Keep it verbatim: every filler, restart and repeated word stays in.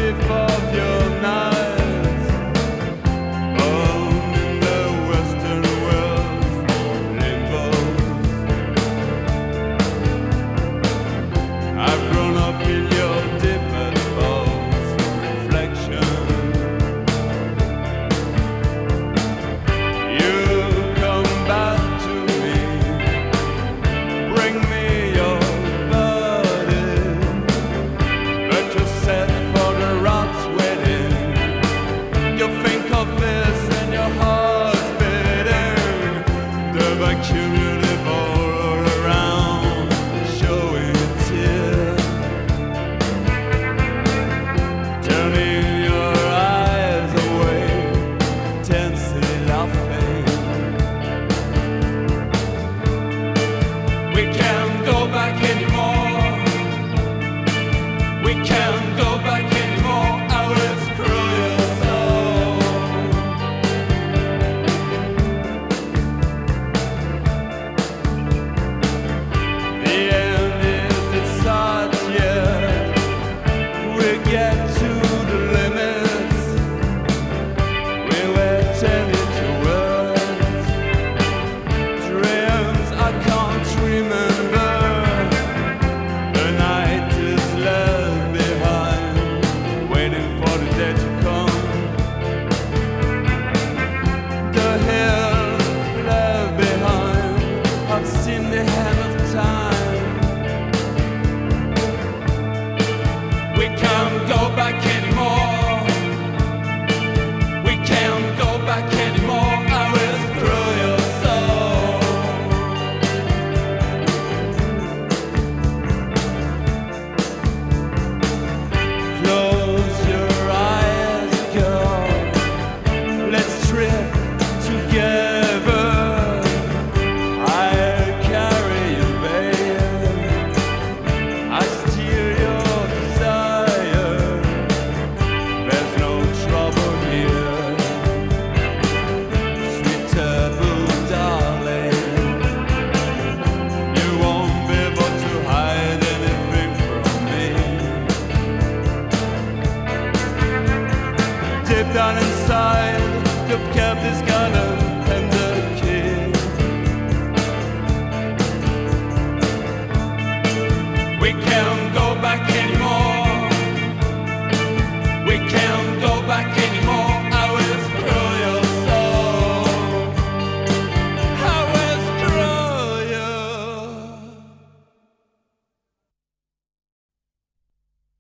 brief of your nights. Alone in the Western world's limbo. I've grown up in your deep and false reflection. You come back to me, bring me your body, but you're set for the rot's wedding. You think of this and your heart's beating. The bacteria live all around, showing tears. Turning your eyes away, tensely laughing. We can't go back anymore. We can't go back anymore. I will screw your soul. The end is its not yet. We get to the limits. We were tending to words, dreams I can't remember. The night is left behind, waiting for the day to come. The hill left behind, I've seen the hand of time. We can't go back anymore. We can't go back anymore. I will screw your soul. Close your eyes, girl. Let's trip together. I'll carry you, babe. I steal your desire. There's no trouble here. Sweet taboo, darling. You won't be able to hide anything from me. Deep down inside, you've kept this guy